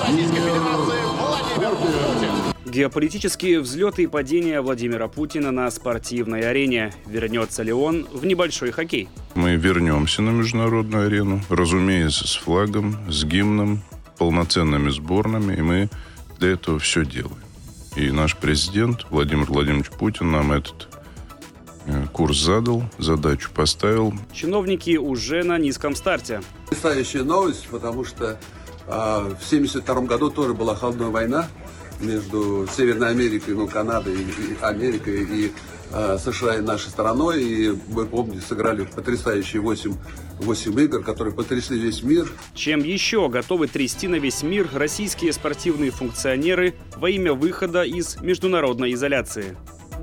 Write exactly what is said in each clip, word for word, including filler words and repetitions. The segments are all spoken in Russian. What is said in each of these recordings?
Российской Федерации Владимир Путин. Геополитические взлеты и падения Владимира Путина на спортивной арене. Вернется ли он в небольшой хоккей? Мы вернемся на международную арену, разумеется, с флагом, с гимном, полноценными сборными, и мы для этого все делаем. И наш президент Владимир Владимирович Путин нам этот э, курс задал, задачу поставил. Чиновники уже на низком старте. Потрясающая новость, потому что э, в семьдесят втором году тоже была холодная война между Северной Америкой, ну, Канадой, и Америкой и э, США и нашей стороной. И вы помните, сыграли потрясающие восемь, восемь игр, которые потрясли весь мир. Чем еще готовы трясти на весь мир российские спортивные функционеры во имя выхода из международной изоляции?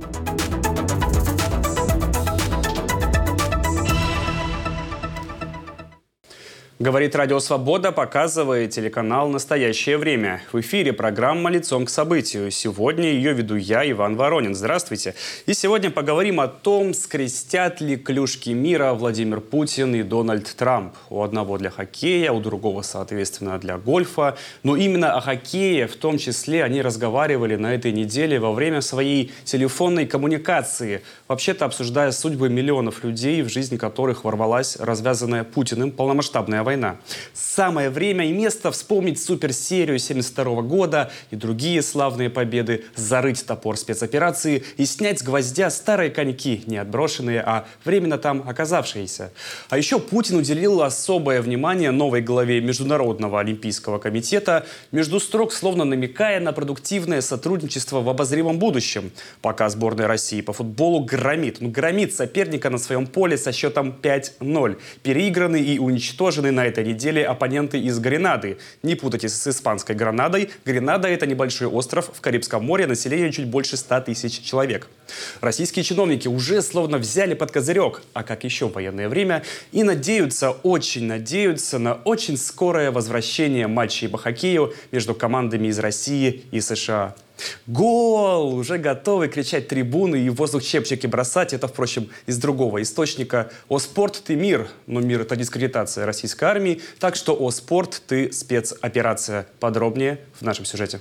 Говорит Радио Свобода, показывает телеканал «Настоящее время». В эфире программа «Лицом к событию». Сегодня ее веду я, Иван Воронин. Здравствуйте. И сегодня поговорим о том, скрестят ли клюшки мира Владимир Путин и Дональд Трамп. У одного для хоккея, у другого, соответственно, для гольфа. Но именно о хоккее, в том числе, они разговаривали на этой неделе во время своей телефонной коммуникации, вообще-то обсуждая судьбы миллионов людей, в жизнь которых ворвалась развязанная Путиным полномасштабная война. Самое время и место вспомнить суперсерию семьдесят второго года и другие славные победы, зарыть топор спецоперации и снять с гвоздя старые коньки, не отброшенные, а временно там оказавшиеся. А еще Путин уделил особое внимание новой главе Международного олимпийского комитета, между строк словно намекая на продуктивное сотрудничество в обозримом будущем. Пока сборная России по футболу громит. Ну, громит соперника на своем поле со счетом пять ноль. Переиграны и уничтожены на этой неделе оппоненты из Гренады. Не путайте с испанской Гранадой. Гренада – это небольшой остров в Карибском море, население чуть больше ста тысяч человек. Российские чиновники уже словно взяли под козырек, а как еще в военное время, и надеются, очень надеются на очень скорое возвращение матчей по хоккею между командами из России и США. Гол! Уже готовы кричать трибуны и в воздух чепчики бросать. Это, впрочем, из другого источника. О спорт, ты мир. Но мир – это дискредитация российской армии. Так что о спорт, ты спецоперация. Подробнее в нашем сюжете.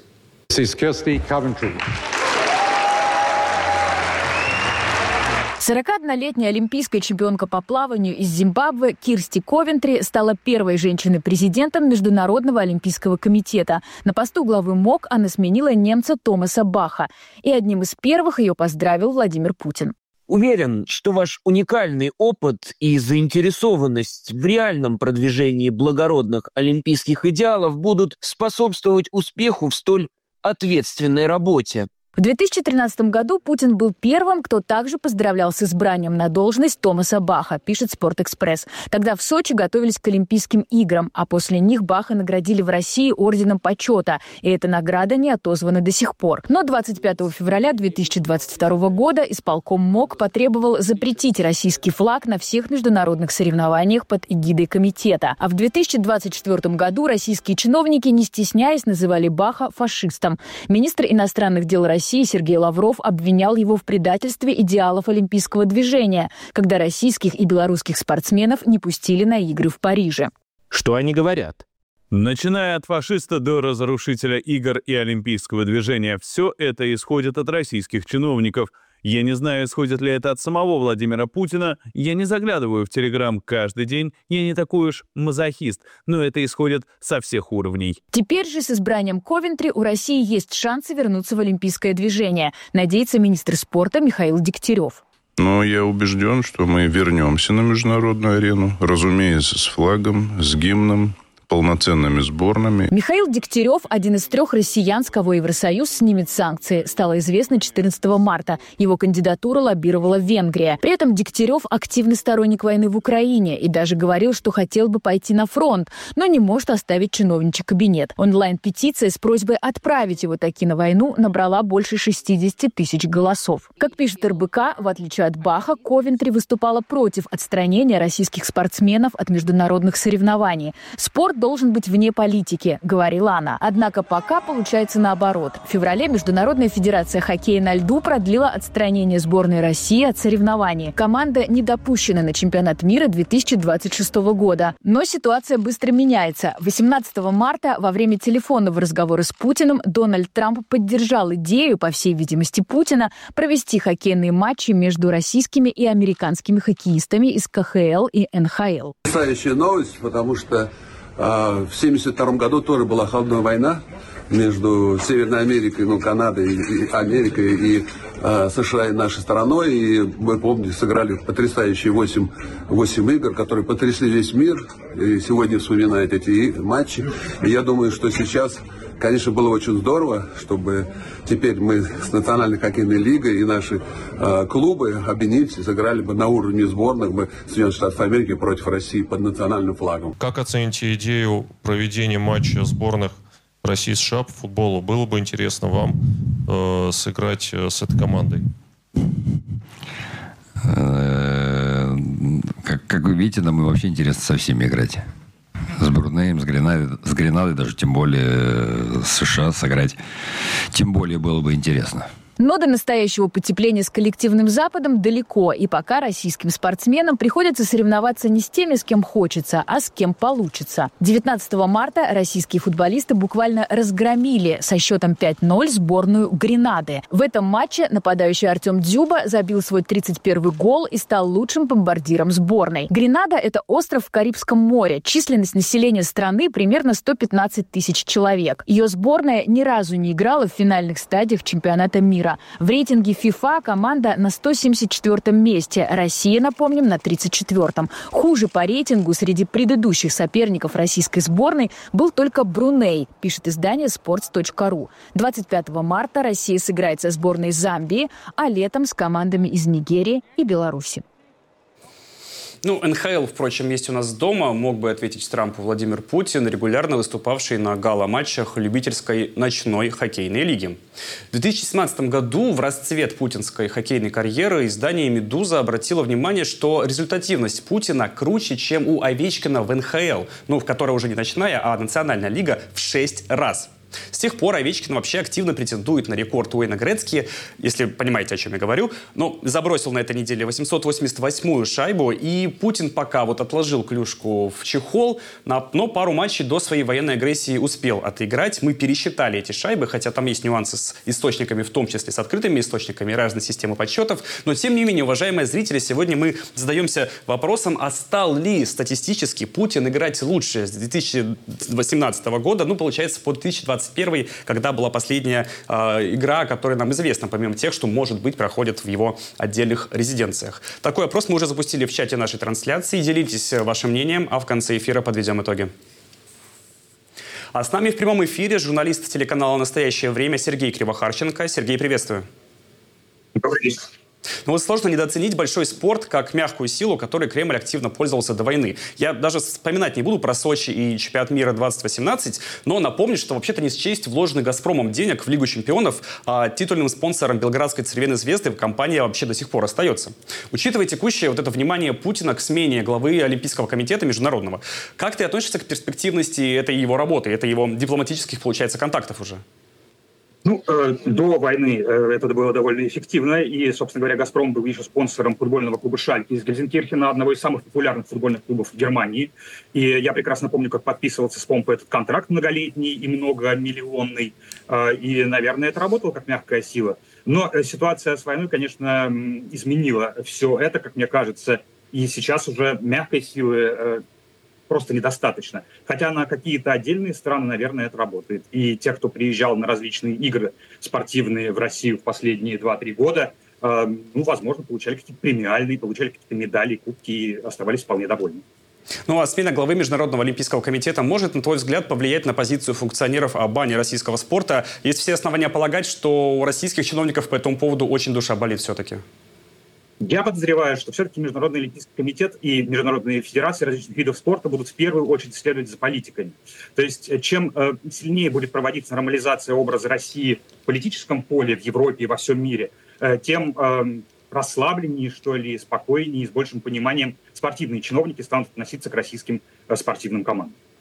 сорокаоднолетняя олимпийская чемпионка по плаванию из Зимбабве Кирсти Ковентри стала первой женщиной-президентом Международного олимпийского комитета. На посту главы МОК она сменила немца Томаса Баха. И одним из первых ее поздравил Владимир Путин. Уверен, что ваш уникальный опыт и заинтересованность в реальном продвижении благородных олимпийских идеалов будут способствовать успеху в столь ответственной работе. В две тысячи тринадцатом году Путин был первым, кто также поздравлял с избранием на должность Томаса Баха, пишет «Спортэкспресс». Тогда в Сочи готовились к Олимпийским играм, а после них Баха наградили в России орденом почета, и эта награда не отозвана до сих пор. Но двадцать пятого февраля две тысячи двадцать второго года исполком МОК потребовал запретить российский флаг на всех международных соревнованиях под эгидой комитета. А в две тысячи двадцать четвёртом году российские чиновники, не стесняясь, называли Баха фашистом. Министр иностранных дел России Сергей Лавров обвинял его в предательстве идеалов олимпийского движения, когда российских и белорусских спортсменов не пустили на игры в Париже. Что они говорят? Начиная от фашиста до разрушителя игр и олимпийского движения, все это исходит от российских чиновников. Я не знаю, исходит ли это от самого Владимира Путина. Я не заглядываю в Телеграм каждый день. Я не такой уж мазохист. Но это исходит со всех уровней. Теперь же с избранием Ковентри у России есть шансы вернуться в олимпийское движение, надеется министр спорта Михаил Дегтярев. Но я убежден, что мы вернемся на международную арену. Разумеется, с флагом, с гимном, полноценными сборными. Михаил Дегтярев – один из трех россиян, с кого Евросоюз снимет санкции. Стало известно четырнадцатого марта. Его кандидатуру лоббировала Венгрия. При этом Дегтярев – активный сторонник войны в Украине и даже говорил, что хотел бы пойти на фронт, но не может оставить чиновничий кабинет. Онлайн-петиция с просьбой отправить его таки на войну набрала больше шестидесяти тысяч голосов. Как пишет эр бэ ка, в отличие от Баха, Ковентри выступала против отстранения российских спортсменов от международных соревнований. Спорт Спорт должен быть вне политики, говорила она. Однако пока получается наоборот. В феврале Международная федерация хоккея на льду продлила отстранение сборной России от соревнований. Команда не допущена на чемпионат мира две тысячи двадцать шестого года. Но ситуация быстро меняется. восемнадцатого марта во время телефонного разговора с Путиным Дональд Трамп поддержал идею, по всей видимости, Путина провести хоккейные матчи между российскими и американскими хоккеистами из ка ха эл и эн ха эл. Потрясающая новость, потому что э, в семьдесят втором году тоже была холодная война между Северной Америкой, ну, Канадой, и Америкой и э, США и нашей стороной. И мы, помните, сыграли потрясающие восемь, восемь игр, которые потрясли весь мир. И сегодня вспоминают эти матчи. И я думаю, что сейчас, конечно, было очень здорово, чтобы теперь мы с Национальной хоккейной лигой и наши э, клубы объединились и сыграли бы на уровне сборных бы Соединенных Штатов Америки против России под национальным флагом. Как оцените идею проведения матча сборных России с США по футболу? Было бы интересно вам э, сыграть э, с этой командой? Как, как вы видите, нам вообще интересно со всеми играть. С Брунеем, с Гренадой, с Гренадой, даже тем более с США сыграть. Тем более было бы интересно. Но до настоящего потепления с коллективным Западом далеко, и пока российским спортсменам приходится соревноваться не с теми, с кем хочется, а с кем получится. девятнадцатого марта российские футболисты буквально разгромили со счетом пять ноль сборную Гренады. В этом матче нападающий Артем Дзюба забил свой тридцать первый гол и стал лучшим бомбардиром сборной. Гренада – это остров в Карибском море. Численность населения страны примерно сто пятнадцать тысяч человек. Ее сборная ни разу не играла в финальных стадиях чемпионата мира. В рейтинге ФИФА команда на сто семьдесят четвёртом месте. Россия, напомним, на тридцать четвёртом. Хуже по рейтингу среди предыдущих соперников российской сборной был только Бруней, пишет издание спортс точка ру. двадцать пятого марта Россия сыграет со сборной Замбии, а летом с командами из Нигерии и Беларуси. Ну, эн ха эл, впрочем, есть у нас дома, мог бы ответить Трампу Владимир Путин, регулярно выступавший на гала-матчах любительской ночной хоккейной лиги. В две тысячи семнадцатом году в расцвет путинской хоккейной карьеры издание «Медуза» обратило внимание, что результативность Путина круче, чем у Овечкина в эн ха эл, ну, в которой уже не ночная, а национальная лига, в шесть раз. С тех пор Овечкин вообще активно претендует на рекорд Уэйна Грецки, если понимаете, о чем я говорю. Но забросил на этой неделе восемьсот восемьдесят восьмую шайбу, и Путин пока вот отложил клюшку в чехол, но пару матчей до своей военной агрессии успел отыграть. Мы пересчитали эти шайбы, хотя там есть нюансы с источниками, в том числе с открытыми источниками разной системы подсчетов. Но тем не менее, уважаемые зрители, сегодня мы задаемся вопросом, а стал ли статистически Путин играть лучше с две тысячи восемнадцатого года, ну, получается, по две тысячи двадцать первый, когда была последняя э, игра, которая нам известна, помимо тех, что, может быть, проходит в его отдельных резиденциях. Такой опрос мы уже запустили в чате нашей трансляции. Делитесь вашим мнением, а в конце эфира подведем итоги. А с нами в прямом эфире журналист телеканала «Настоящее время» Сергей Кривохарченко. Сергей, приветствую. Добрый день. Но вот сложно недооценить большой спорт как мягкую силу, которой Кремль активно пользовался до войны. Я даже вспоминать не буду про Сочи и чемпионат мира двадцать восемнадцать, но напомню, что вообще-то не счесть вложенных «Газпромом» денег в Лигу чемпионов, а титульным спонсором белградской «Цервеной звезды» компания вообще до сих пор остается. Учитывая текущее вот это внимание Путина к смене главы Олимпийского комитета международного, как ты относишься к перспективности этой его работы, этой его дипломатических, получается, контактов уже? Ну, э, до войны э, это было довольно эффективно, и, собственно говоря, «Газпром» был еще спонсором футбольного клуба «Шальке» из Гельзенкирхена, одного из самых популярных футбольных клубов в Германии. И я прекрасно помню, как подписывался с Помпой этот контракт многолетний и многомиллионный, э, и, наверное, это работало как мягкая сила. Но э, ситуация с войной, конечно, изменила все это, как мне кажется, и сейчас уже мягкой силы э, просто недостаточно. Хотя на какие-то отдельные страны, наверное, это работает. И те, кто приезжал на различные игры спортивные в Россию в последние два-три года, э, ну, возможно, получали какие-то премиальные, получали какие-то медали, кубки и оставались вполне довольны. Ну а смена главы Международного олимпийского комитета может, на твой взгляд, повлиять на позицию функционеров о бане российского спорта? Есть все основания полагать, что у российских чиновников по этому поводу очень душа болит все-таки. Я подозреваю, что все-таки Международный олимпийский комитет и международные федерации различных видов спорта будут в первую очередь следовать за политиками. То есть чем э, сильнее будет проводиться нормализация образа России в политическом поле в Европе и во всем мире, э, тем э, расслабленнее, что ли, спокойнее и с большим пониманием спортивные чиновники станут относиться к российским э, спортивным командам.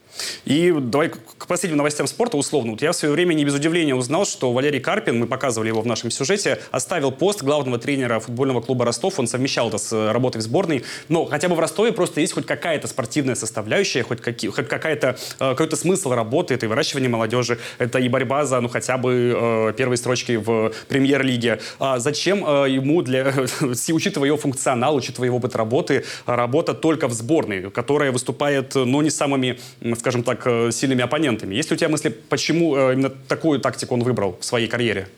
И давай к последним новостям спорта условно. Вот я в свое время не без удивления узнал, что Валерий Карпин, мы показывали его в нашем сюжете, оставил пост главного тренера футбольного клуба «Ростов». Он совмещал это с работой в сборной. Но хотя бы в Ростове просто есть хоть какая-то спортивная составляющая, хоть, какие, хоть какая-то, э, какой-то смысл работы. Это и выращивание молодежи, это и борьба за, ну, хотя бы э, первые строчки в премьер-лиге. А зачем э, ему, для, учитывая его функционал, учитывая его опыт работы, работа только в сборной, которая выступает, ну, не самыми, скажем так, сильными оппонентами. Есть ли у тебя мысли, почему именно такую тактику он выбрал в своей карьере?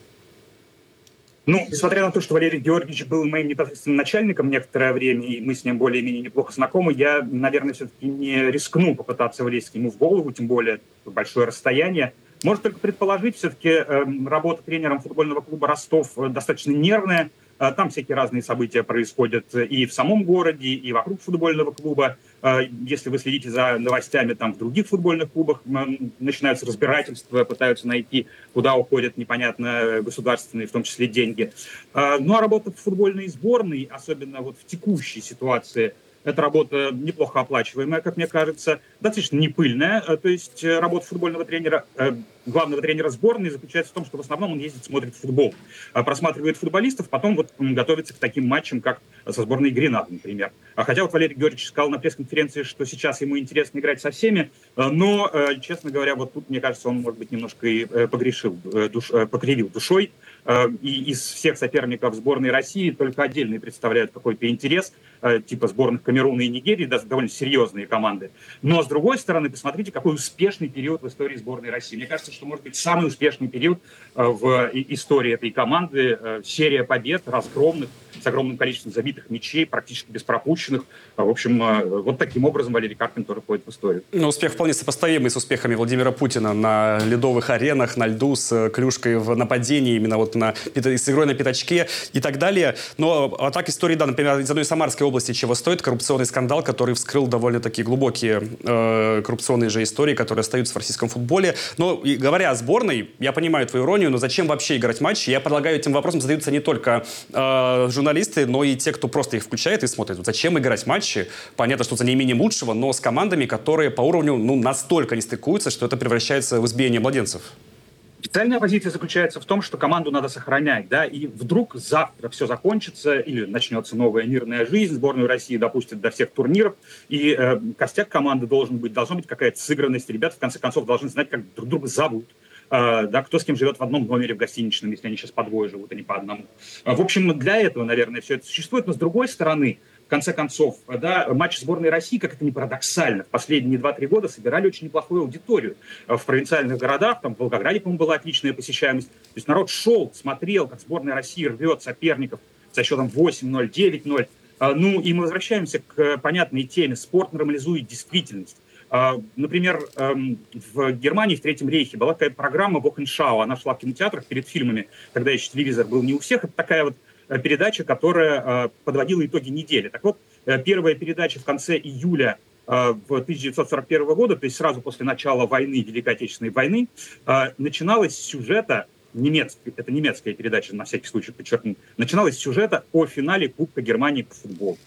Ну, несмотря на то, что Валерий Георгиевич был моим непосредственным начальником некоторое время, и мы с ним более-менее неплохо знакомы, я, наверное, все-таки не рискну попытаться влезть ему в голову, тем более большое расстояние. Можно только предположить, все-таки э, работа тренером футбольного клуба «Ростов» достаточно нервная. Там всякие разные события происходят и в самом городе, и вокруг футбольного клуба. Если вы следите за новостями, там в других футбольных клубах начинаются разбирательства, пытаются найти, куда уходят непонятно государственные, в том числе, деньги. Ну а работа в футбольной сборной, особенно вот в текущей ситуации, эта работа неплохо оплачиваемая, как мне кажется, достаточно непыльная. То есть работа футбольного тренера, главного тренера сборной заключается в том, что в основном он ездит, смотрит футбол, просматривает футболистов, потом вот готовится к таким матчам, как со сборной Гренады, например. Хотя вот Валерий Георгиевич сказал на пресс-конференции, что сейчас ему интересно играть со всеми, но, честно говоря, вот тут, мне кажется, он, может быть, немножко и погрешил, душ, покривил душой. И из всех соперников сборной России только отдельные представляют какой-то интерес, типа сборных Камеруна и Нигерии, довольно серьезные команды. Но, с другой стороны, посмотрите, какой успешный период в истории сборной России. Мне кажется, что, может быть, самый успешный период в истории этой команды. Серия побед разгромных, с огромным количеством забитых мячей, практически без пропущенных. В общем, вот таким образом Валерий Карпин тоже входит в историю. Но успех вполне сопоставимый с успехами Владимира Путина на ледовых аренах, на льду, с клюшкой в нападении, именно вот на, с игрой на пятачке и так далее. Но а так истории, да, например, из одной Самарской области чего стоит коррупционный скандал, который вскрыл довольно-таки глубокие э, коррупционные же истории, которые остаются в российском футболе. Но и говоря о сборной, я понимаю твою иронию, но зачем вообще играть матчи? Я предлагаю, этим вопросом задаются не только э, журналисты, но и те, кто просто их включает и смотрит. Вот зачем играть матчи? Понятно, что за неимением лучшего, но с командами, которые по уровню, ну, настолько не стыкуются, что это превращается в избиение младенцев. Официальная позиция заключается в том, что команду надо сохранять, да, и вдруг завтра все закончится или начнется новая мирная жизнь, сборную России допустят до всех турниров, и э, костяк команды должен быть, должна быть какая-то сыгранность, ребята в конце концов должны знать, как друг друга зовут. Uh, да, кто с кем живет в одном номере в гостиничном, если они сейчас по двое живут, а не по одному. Uh, в общем, для этого, наверное, все это существует. Но с другой стороны, в конце концов, да, матчи сборной России, как это ни парадоксально, в последние два-три года собирали очень неплохую аудиторию. Uh, в провинциальных городах, там в Волгограде, по-моему, была отличная посещаемость. То есть народ шел, смотрел, как сборная России рвет соперников со счетом восемь ноль, девять ноль. Uh, ну и мы возвращаемся к понятной теме. Спорт нормализует действительность. Например, в Германии, в Третьем рейхе была такая программа «Вохеншау». Она шла в кинотеатрах перед фильмами, когда еще телевизор был не у всех. Это такая вот передача, которая подводила итоги недели. Так вот, первая передача в конце июля в тысяча девятьсот сорок первого года, то есть сразу после начала войны, Великой Отечественной войны, начиналась с сюжета, немецкая, это немецкая передача, на всякий случай подчеркну, начиналась с сюжета о финале Кубка Германии по футболу.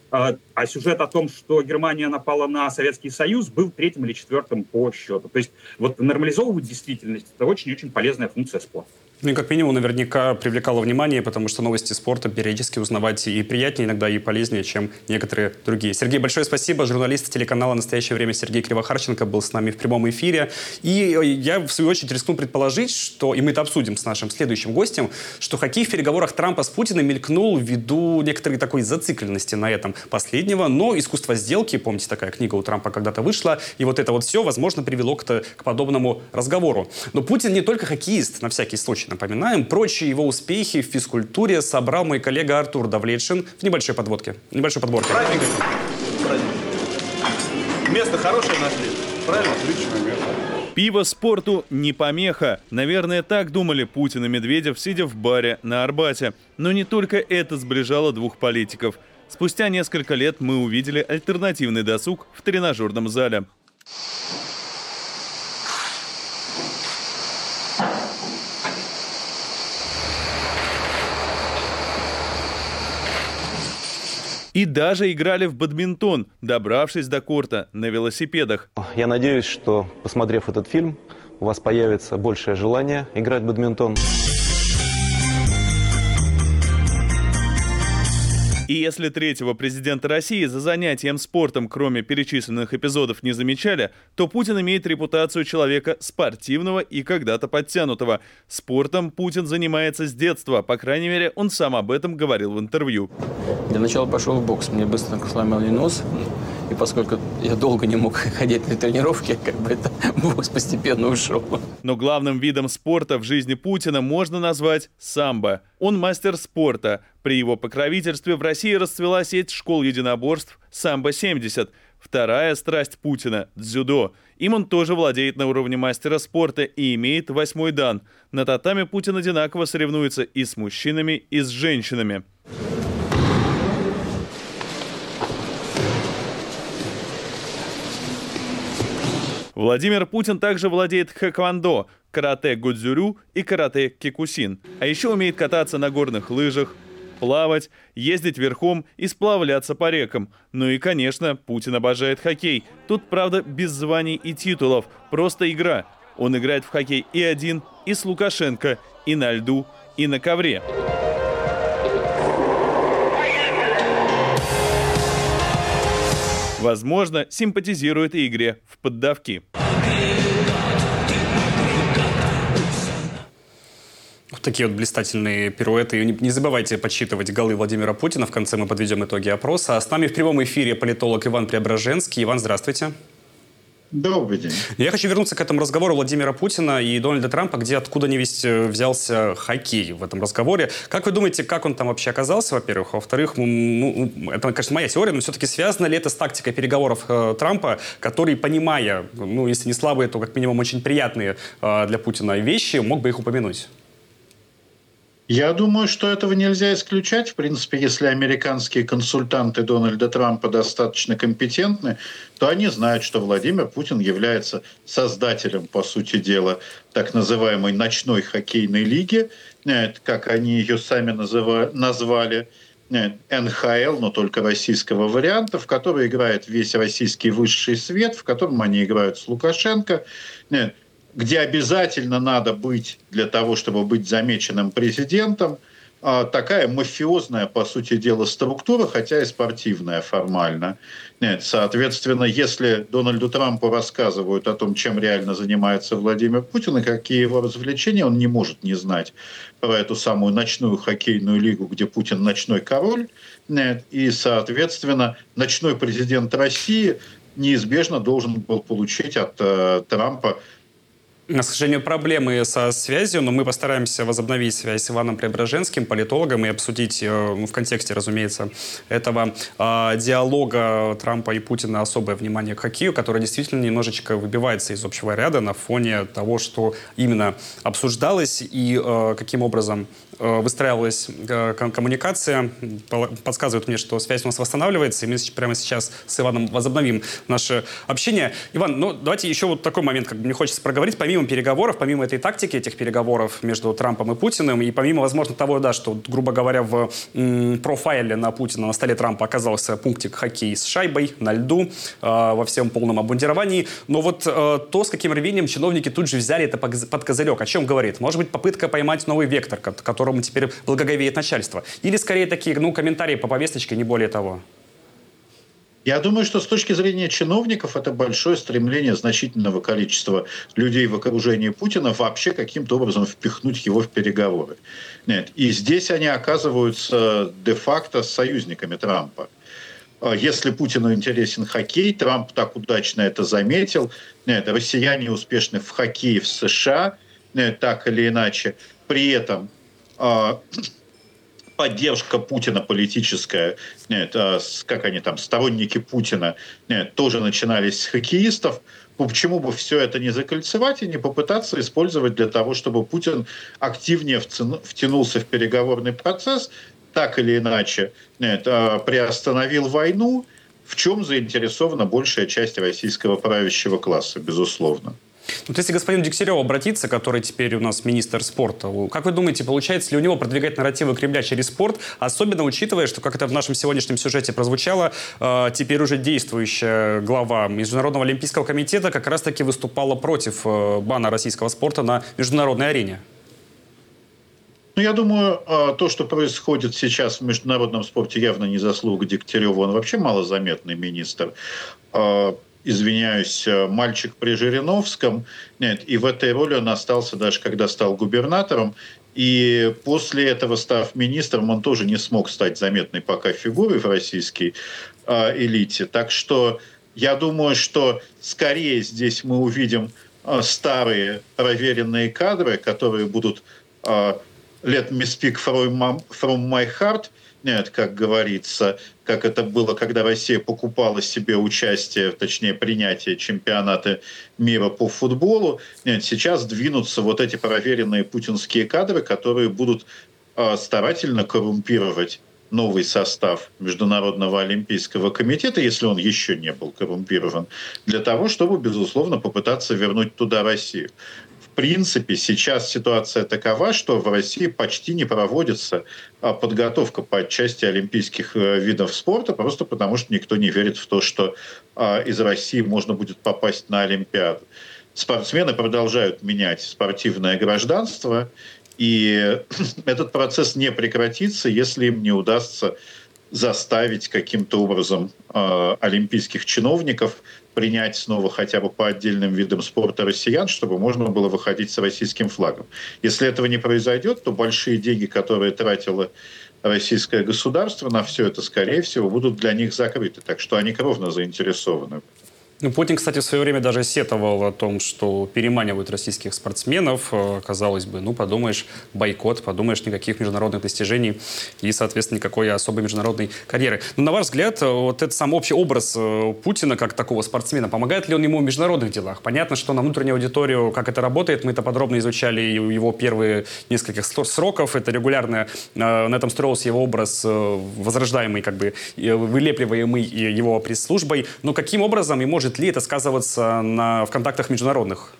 А сюжет о том, что Германия напала на Советский Союз, был третьим или четвертым по счету. То есть вот нормализовывать действительность – это очень-очень полезная функция спорта. Ну и как минимум наверняка привлекало внимание, потому что новости спорта периодически узнавать и приятнее иногда, и полезнее, чем некоторые другие. Сергей, большое спасибо. Журналист телеканала «Настоящее время» Сергей Кривохарченко был с нами в прямом эфире. И я, в свою очередь, рискну предположить, что, и мы это обсудим с нашим следующим гостем, что хоккей в переговорах Трампа с Путиным мелькнул ввиду некоторой такой зацикленности на этом последнего. Но «Искусство сделки», помните, такая книга у Трампа когда-то вышла, и вот это вот все, возможно, привело к, к подобному разговору. Но Путин не только хоккеист, на всякий случай. Напоминаем, прочие его успехи в физкультуре собрал мой коллега Артур Давлетшин в небольшой подводке. Небольшой подборке. Праздник. Праздник. Место хорошее нашли. Правильно? Отличное место. Пиво спорту не помеха. Наверное, так думали Путин и Медведев, сидя в баре на Арбате. Но не только это сближало двух политиков. Спустя несколько лет мы увидели альтернативный досуг в тренажерном зале. И даже играли в бадминтон, добравшись до корта на велосипедах. Я надеюсь, что, посмотрев этот фильм, у вас появится большее желание играть в бадминтон. И если третьего президента России за занятием спортом, кроме перечисленных эпизодов, не замечали, то Путин имеет репутацию человека спортивного и когда-то подтянутого. Спортом Путин занимается с детства, по крайней мере, он сам об этом говорил в интервью. Для начала пошел в бокс, мне быстро сломали нос. И поскольку я долго не мог ходить на тренировки, как бы это бокс постепенно ушел. Но главным видом спорта в жизни Путина можно назвать самбо. Он мастер спорта. При его покровительстве в России расцвела сеть школ единоборств «Самбо-семьдесят». Вторая страсть Путина – дзюдо. Им он тоже владеет на уровне мастера спорта и имеет восьмой дан. На татами Путин одинаково соревнуется и с мужчинами, и с женщинами. Владимир Путин также владеет хэквондо, карате-гудзюрю и карате-кикусин. А еще умеет кататься на горных лыжах, плавать, ездить верхом и сплавляться по рекам. Ну и, конечно, Путин обожает хоккей. Тут, правда, без званий и титулов, просто игра. Он играет в хоккей и один, и с Лукашенко, и на льду, и на ковре. Возможно, симпатизирует и игре в поддавки. Вот такие вот блистательные пируэты. И не, не забывайте подсчитывать голы Владимира Путина. В конце мы подведем итоги опроса. А с нами в прямом эфире политолог Иван Преображенский. Иван, здравствуйте. Добрый день. Я хочу вернуться к этому разговору Владимира Путина и Дональда Трампа, где откуда ни весть взялся хоккей в этом разговоре. Как вы думаете, как он там вообще оказался, во-первых? А во-вторых, ну, это, конечно, моя теория, но все-таки связано ли это с тактикой переговоров э, Трампа, который, понимая, ну, если не слабые, то как минимум очень приятные э, для Путина вещи, мог бы их упомянуть? Я думаю, что этого нельзя исключать. В принципе, если американские консультанты Дональда Трампа достаточно компетентны, то они знают, что Владимир Путин является создателем, по сути дела, так называемой ночной хоккейной лиги, как они ее сами назвали, эн ха эл, но только российского варианта, в которой играет весь российский высший свет, в котором они играют с Лукашенко, где обязательно надо быть для того, чтобы быть замеченным президентом, такая мафиозная, по сути дела, структура, хотя и спортивная формально. Нет, соответственно, если Дональду Трампу рассказывают о том, чем реально занимается Владимир Путин и какие его развлечения, он не может не знать про эту самую ночную хоккейную лигу, где Путин ночной король. Нет, и, соответственно, ночной президент России неизбежно должен был получить от э, Трампа. К сожалению, проблемы со связью, но мы постараемся возобновить связь с Иваном Преображенским, политологом, и обсудить, ну, в контексте, разумеется, этого э, диалога Трампа и Путина особое внимание к хоккею, который действительно немножечко выбивается из общего ряда на фоне того, что именно обсуждалось и э, каким образом э, выстраивалась э, коммуникация. Подсказывает мне, что связь у нас восстанавливается, и мы прямо сейчас с Иваном возобновим наше общение. Иван, ну давайте еще вот такой момент, как бы мне хочется проговорить. Помимо переговоров, помимо этой тактики, этих переговоров между Трампом и Путиным, и помимо, возможно, того, да, что, грубо говоря, в м, профайле на Путина, на столе Трампа оказался пунктик хоккей с шайбой, на льду, э, во всем полном обмундировании. Но вот э, то, с каким рвением чиновники тут же взяли это под козырек, о чем говорит? Может быть, попытка поймать новый вектор, к которому теперь благоговеет начальство? Или, скорее, такие, ну, комментарии по повесточке, не более того? Я думаю, что с точки зрения чиновников это большое стремление значительного количества людей в окружении Путина вообще каким-то образом впихнуть его в переговоры. Нет. И здесь они оказываются де-факто союзниками Трампа. Если Путину интересен хоккей, Трамп так удачно это заметил. Нет, россияне успешны в хоккее в США, нет, так или иначе. При этом поддержка Путина политическая, нет, как они там, сторонники Путина, нет, тоже начинались с хоккеистов. Почему бы все это не закольцевать и не попытаться использовать для того, чтобы Путин активнее втянулся в переговорный процесс, так или иначе, нет, приостановил войну, в чем заинтересована большая часть российского правящего класса, безусловно. Вот если господин Дегтярев обратиться, который теперь у нас министр спорта, как вы думаете, получается ли у него продвигать нарративы Кремля через спорт, особенно учитывая, что, как это в нашем сегодняшнем сюжете прозвучало, теперь уже действующая глава Международного олимпийского комитета как раз-таки выступала против бана российского спорта на международной арене? Ну, я думаю, то, что происходит сейчас в международном спорте, явно не заслуга Дегтярева. Он вообще малозаметный министр. Извиняюсь, мальчик при Жириновском. Нет, и в этой роли он остался даже когда стал губернатором. И после этого, став министром, он тоже не смог стать заметной пока фигурой в российской э, элите. Так что я думаю, что скорее здесь мы увидим э, старые проверенные кадры, которые будут э, «let me speak from, from my heart», нет, как говорится, как это было, когда Россия покупала себе участие, точнее, принятие чемпионата мира по футболу. Нет, сейчас двинутся вот эти проверенные путинские кадры, которые будут э, старательно коррумпировать новый состав Международного олимпийского комитета, если он еще не был коррумпирован, для того, чтобы, безусловно, попытаться вернуть туда Россию. В принципе, сейчас ситуация такова, что в России почти не проводится подготовка по части олимпийских видов спорта, просто потому что никто не верит в то, что из России можно будет попасть на Олимпиаду. Спортсмены продолжают менять спортивное гражданство, и этот процесс не прекратится, если им не удастся заставить каким-то образом э, олимпийских чиновников принять снова хотя бы по отдельным видам спорта россиян, чтобы можно было выходить с российским флагом. Если этого не произойдет, то большие деньги, которые тратило российское государство на все это, скорее всего, будут для них закрыты. Так что они кровно заинтересованы. Ну, Путин, кстати, в свое время даже сетовал о том, что переманивают российских спортсменов. Казалось бы, ну, подумаешь, бойкот, подумаешь, никаких международных достижений и, соответственно, никакой особой международной карьеры. Но, на ваш взгляд, вот этот сам общий образ Путина как такого спортсмена, помогает ли он ему в международных делах? Понятно, что на внутреннюю аудиторию, как это работает, мы это подробно изучали его первые несколько сроков. Это регулярно, на этом строился его образ, возрождаемый, как бы, вылепливаемый его пресс-службой. Но каким образом и может ли это сказываться на, в контактах международных?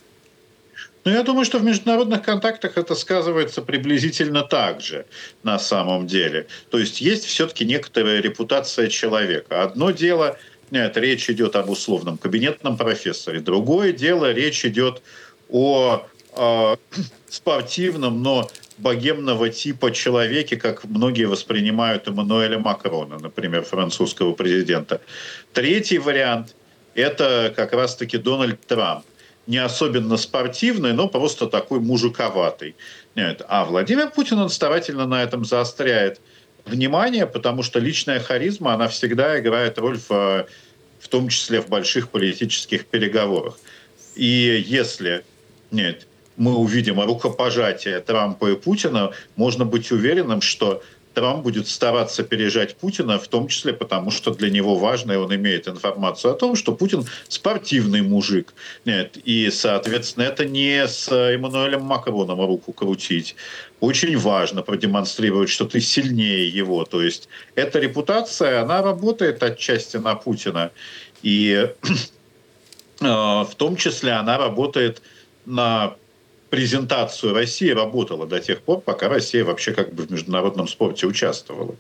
Ну, я думаю, что в международных контактах это сказывается приблизительно так же на самом деле. То есть есть все-таки некоторая репутация человека. Одно дело, нет, речь идет об условном кабинетном профессоре. Другое дело, речь идет о э, спортивном, но богемного типа человеке, как многие воспринимают Эммануэля Макрона, например, французского президента. Третий вариант – это как раз-таки Дональд Трамп. Не особенно спортивный, но просто такой мужиковатый. Нет. А Владимир Путин, он старательно на этом заостряет внимание, потому что личная харизма, она всегда играет роль в, в том числе в больших политических переговорах. И если нет, мы увидим рукопожатие Трампа и Путина, можно быть уверенным, что Трамп будет стараться пережать Путина, в том числе потому, что для него важно, и он имеет информацию о том, что Путин спортивный мужик. Нет, и, соответственно, это не с Эммануэлем Макроном руку крутить. Очень важно продемонстрировать, что ты сильнее его. То есть эта репутация, она работает отчасти на Путина. И э, в том числе она работает на презентацию России, работала до тех пор, пока Россия вообще как бы в международном спорте участвовала.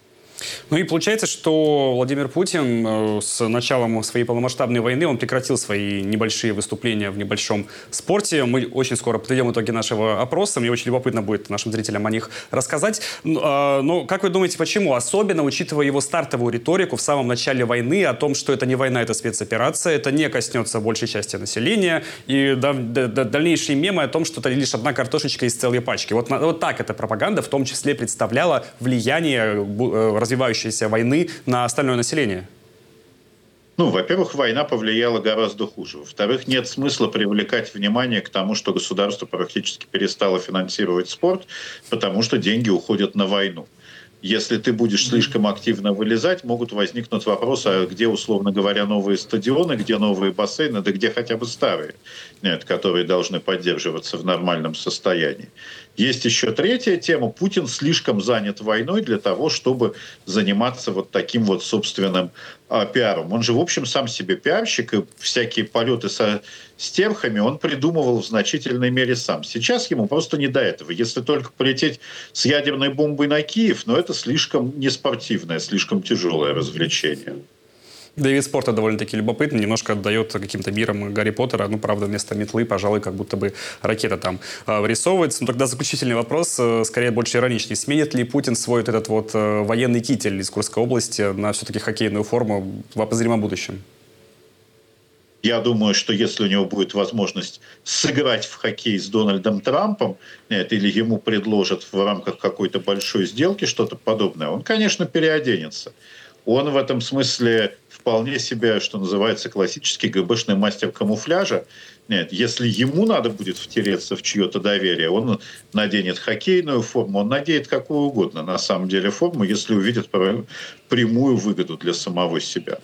Ну и получается, что Владимир Путин с началом своей полномасштабной войны, он прекратил свои небольшие выступления в небольшом спорте. Мы очень скоро подведем итоги нашего опроса. Мне очень любопытно будет нашим зрителям о них рассказать. Но как вы думаете, почему? Особенно учитывая его стартовую риторику в самом начале войны о том, что это не война, это спецоперация, это не коснется большей части населения. И дальнейшие мемы о том, что это лишь одна картошечка из целой пачки. Вот, вот так эта пропаганда в том числе представляла влияние развивающейся войны на остальное население? Ну, во-первых, война повлияла гораздо хуже. Во-вторых, нет смысла привлекать внимание к тому, что государство практически перестало финансировать спорт, потому что деньги уходят на войну. Если ты будешь слишком активно вылезать, могут возникнуть вопросы, а где, условно говоря, новые стадионы, где новые бассейны, да где хотя бы старые, нет, которые должны поддерживаться в нормальном состоянии. Есть еще третья тема. Путин слишком занят войной для того, чтобы заниматься вот таким вот собственным а, пиаром. Он же, в общем, сам себе пиарщик, и всякие полеты со стерхами он придумывал в значительной мере сам. Сейчас ему просто не до этого. Если только полететь с ядерной бомбой на Киев, но это слишком неспортивное, слишком тяжелое развлечение. Да и вид спорта довольно-таки любопытный, немножко отдает каким-то мирам Гарри Поттера. Ну, правда, вместо метлы, пожалуй, как будто бы ракета там э, вырисовывается. Но тогда заключительный вопрос, э, скорее больше ироничный. Сменит ли Путин свой вот этот вот э, военный китель из Курской области на все-таки хоккейную форму в обозримом будущем? Я думаю, что если у него будет возможность сыграть в хоккей с Дональдом Трампом, нет, или ему предложат в рамках какой-то большой сделки что-то подобное, он, конечно, переоденется. Он в этом смысле вполне себе, что называется, классический ГБшный мастер камуфляжа. Нет, если ему надо будет втереться в чье-то доверие, он наденет хоккейную форму, он наденет какую угодно, на самом деле, форму, если увидит прямую выгоду для самого себя.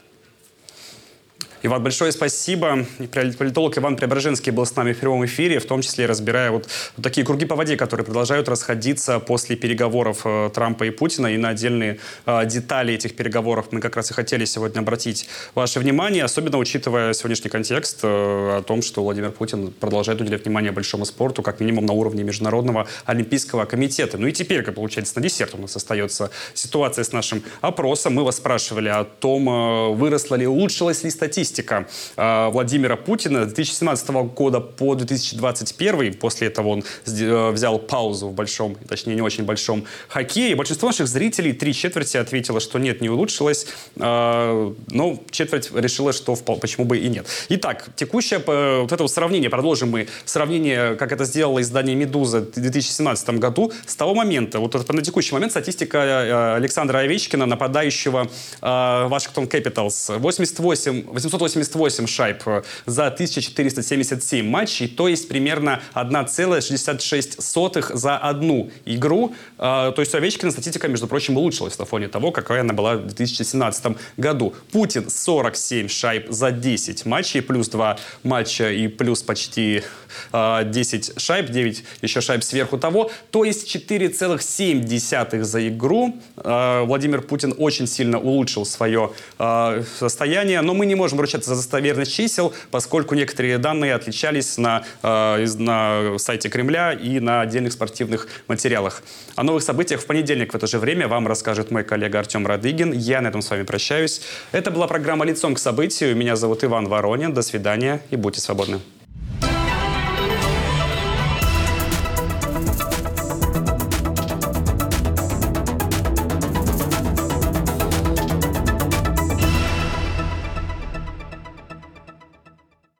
Иван, большое спасибо. Политолог Иван Преображенский был с нами в прямом эфире, в том числе разбирая вот, вот такие круги по воде, которые продолжают расходиться после переговоров э, Трампа и Путина. И на отдельные э, детали этих переговоров мы как раз и хотели сегодня обратить ваше внимание, особенно учитывая сегодняшний контекст э, о том, что Владимир Путин продолжает уделять внимание большому спорту, как минимум на уровне Международного олимпийского комитета. Ну и теперь, как получается, на десерт у нас остается ситуация с нашим опросом. Мы вас спрашивали о том, э, выросла ли, улучшилась ли статистика Владимира Путина с две тысячи семнадцатого года по две тысячи двадцать первый. После этого он взял паузу в большом, точнее не очень большом хоккее. Большинство наших зрителей, три четверти, ответило, что нет, не улучшилось. Но четверть решила, что почему бы и нет. Итак, текущее вот это вот сравнение, продолжим мы сравнение, как это сделало издание «Медуза» в две тысячи семнадцатом году. С того момента, вот на текущий момент статистика Александра Овечкина, нападающего Вашингтон Кэпиталс. восемьдесят восемь, восемьсот восемьдесят восемь шайб за тысяча четыреста семьдесят семь матчей, то есть примерно одна целая шестьдесят шесть сотых за одну игру. То есть у Овечкина статистика, между прочим, улучшилась на фоне того, какая она была в две тысячи семнадцатом году. Путин сорок семь шайб за десять матчей, плюс два матча и плюс почти десять шайб, девять еще шайб сверху того, то есть четыре целых семь десятых за игру. Владимир Путин очень сильно улучшил свое состояние, но мы не можем ручаться за достоверность чисел, поскольку некоторые данные отличались на, на сайте Кремля и на отдельных спортивных материалах. О новых событиях в понедельник в это же время вам расскажет мой коллега Артем Радыгин. Я на этом с вами прощаюсь. Это была программа «Лицом к событию». Меня зовут Иван Воронин. До свидания и будьте свободны.